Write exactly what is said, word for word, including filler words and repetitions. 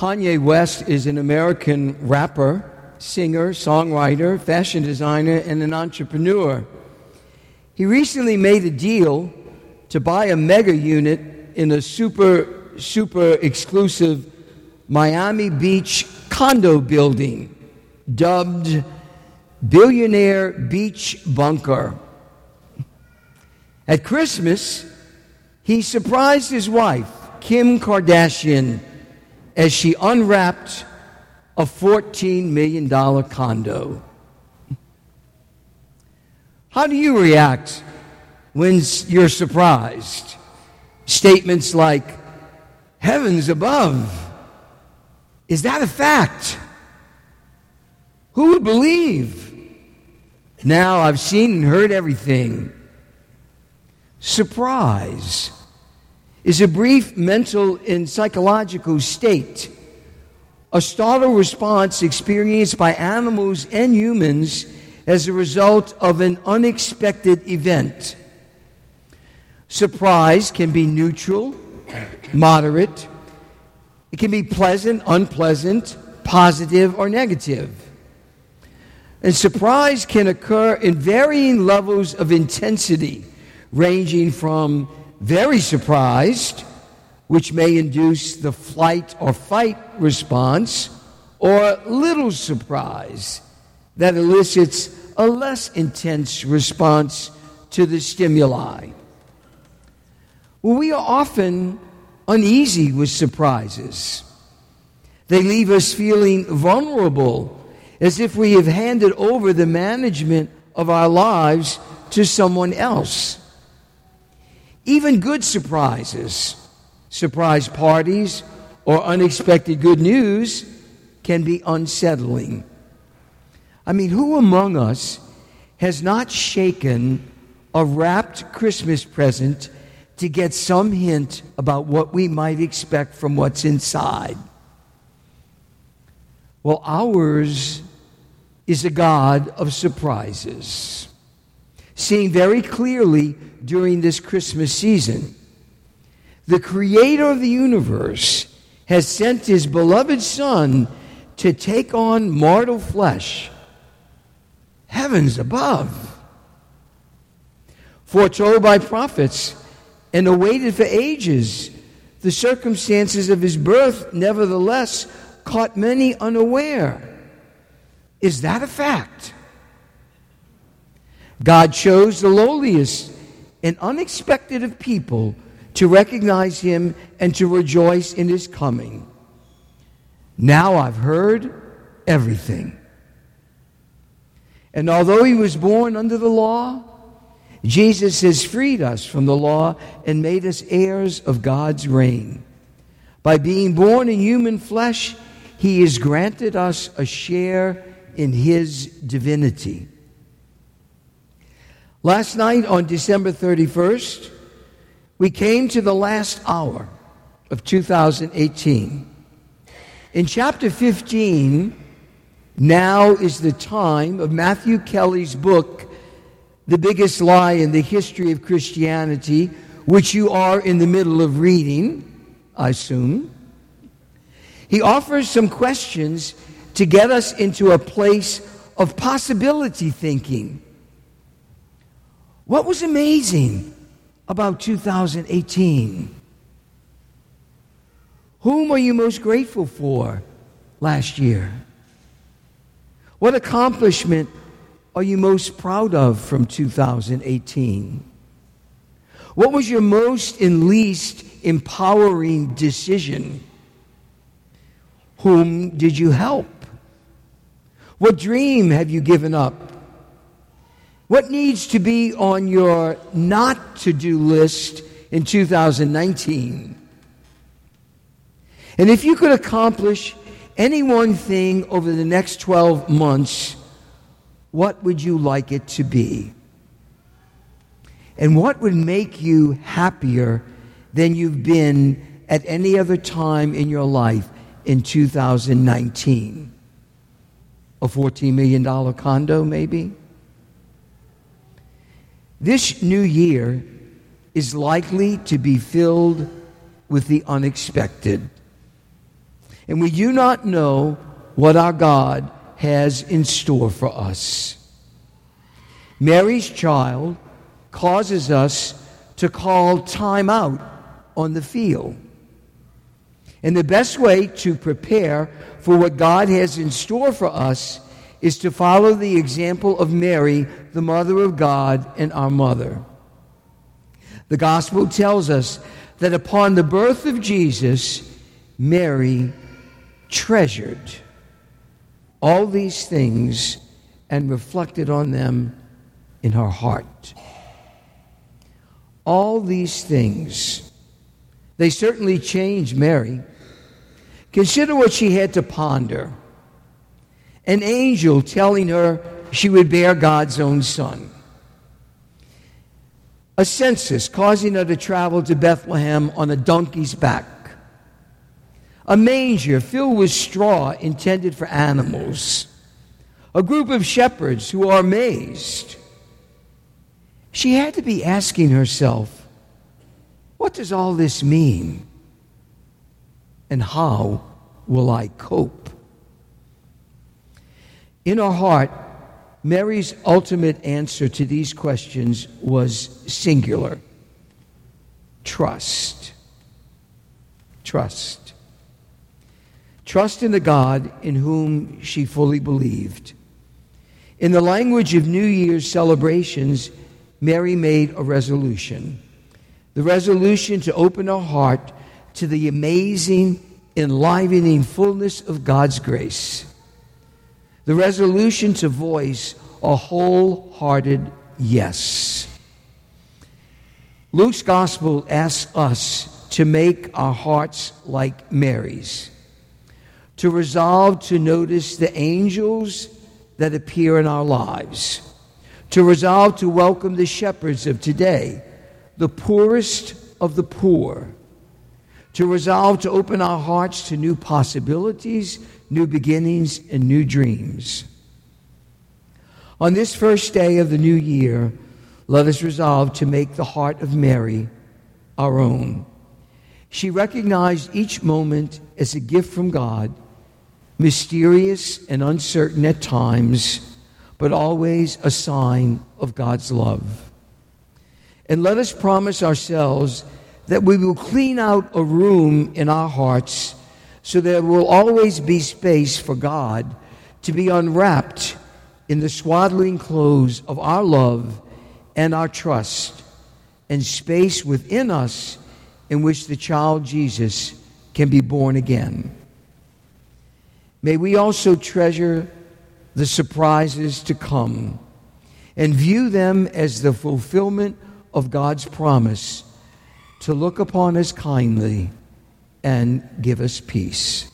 Kanye West is an American rapper, singer, songwriter, fashion designer, and an entrepreneur. He recently made a deal to buy a mega unit in a super, super exclusive Miami Beach condo building dubbed Billionaire Beach Bunker. At Christmas, he surprised his wife, Kim Kardashian, as she unwrapped a fourteen million dollars condo. How do you react when you're surprised? Statements like, "Heavens above, is that a fact? Who would believe? Now I've seen and heard everything." Surprise is a brief mental and psychological state, a startled response experienced by animals and humans as a result of an unexpected event. Surprise can be neutral, moderate. It can be pleasant, unpleasant, positive, or negative. And surprise can occur in varying levels of intensity, ranging from very surprised, which may induce the flight or fight response, or little surprise that elicits a less intense response to the stimuli. Well, we are often uneasy with surprises. They leave us feeling vulnerable, as if we have handed over the management of our lives to someone else. Even good surprises, surprise parties, or unexpected good news can be unsettling. I mean, who among us has not shaken a wrapped Christmas present to get some hint about what we might expect from what's inside? Well, ours is a God of surprises, seen very clearly during this Christmas season. The Creator of the universe has sent His beloved Son to take on mortal flesh. Heavens above. Foretold by prophets and awaited for ages, the circumstances of His birth nevertheless caught many unaware. Is that a fact? God chose the lowliest and unexpected of people to recognize Him and to rejoice in His coming. Now I've heard everything. And although He was born under the law, Jesus has freed us from the law and made us heirs of God's reign. By being born in human flesh, He has granted us a share in His divinity. Last night on December thirty-first, we came to the last hour of two thousand eighteen. In chapter fifteen, now is the time of Matthew Kelly's book, The Biggest Lie in the History of Christianity, which you are in the middle of reading, I assume. He offers some questions to get us into a place of possibility thinking. What was amazing about two thousand eighteen? Whom are you most grateful for last year? What accomplishment are you most proud of from two thousand eighteen? What was your most and least empowering decision? Whom did you help? What dream have you given up? What needs to be on your not to-do list in two thousand nineteen? And if you could accomplish any one thing over the next twelve months, what would you like it to be? And what would make you happier than you've been at any other time in your life in two thousand nineteen? A fourteen million dollars condo, maybe? This new year is likely to be filled with the unexpected. and we do not know what our God has in store for us. Mary's child causes us to call time out on the field. And the best way to prepare for what God has in store for us is to follow the example of Mary, the Mother of God and our mother. The gospel tells us that upon the birth of Jesus, Mary treasured all these things and reflected on them in her heart. All these things, they certainly changed Mary. Consider what she had to ponder. An angel telling her she would bear God's own son. A census causing her to travel to Bethlehem on a donkey's back. A manger filled with straw intended for animals. A group of shepherds who are amazed. She had to be asking herself, what does all this mean? And how will I cope? In her heart, Mary's ultimate answer to these questions was singular. Trust. Trust. Trust in the God in whom she fully believed. In the language of New Year's celebrations, Mary made a resolution. The resolution to open her heart to the amazing, enlivening fullness of God's grace. The resolution to voice a wholehearted yes. Luke's gospel asks us to make our hearts like Mary's, to resolve to notice the angels that appear in our lives, to resolve to welcome the shepherds of today, the poorest of the poor, to resolve to open our hearts to new possibilities, new beginnings, and new dreams. On this first day of the new year, let us resolve to make the heart of Mary our own. She recognized each moment as a gift from God, mysterious and uncertain at times, but always a sign of God's love. And let us promise ourselves that we will clean out a room in our hearts so there will always be space for God to be unwrapped in the swaddling clothes of our love and our trust, and space within us in which the child Jesus can be born again. May we also treasure the surprises to come and view them as the fulfillment of God's promise to look upon us kindly and give us peace.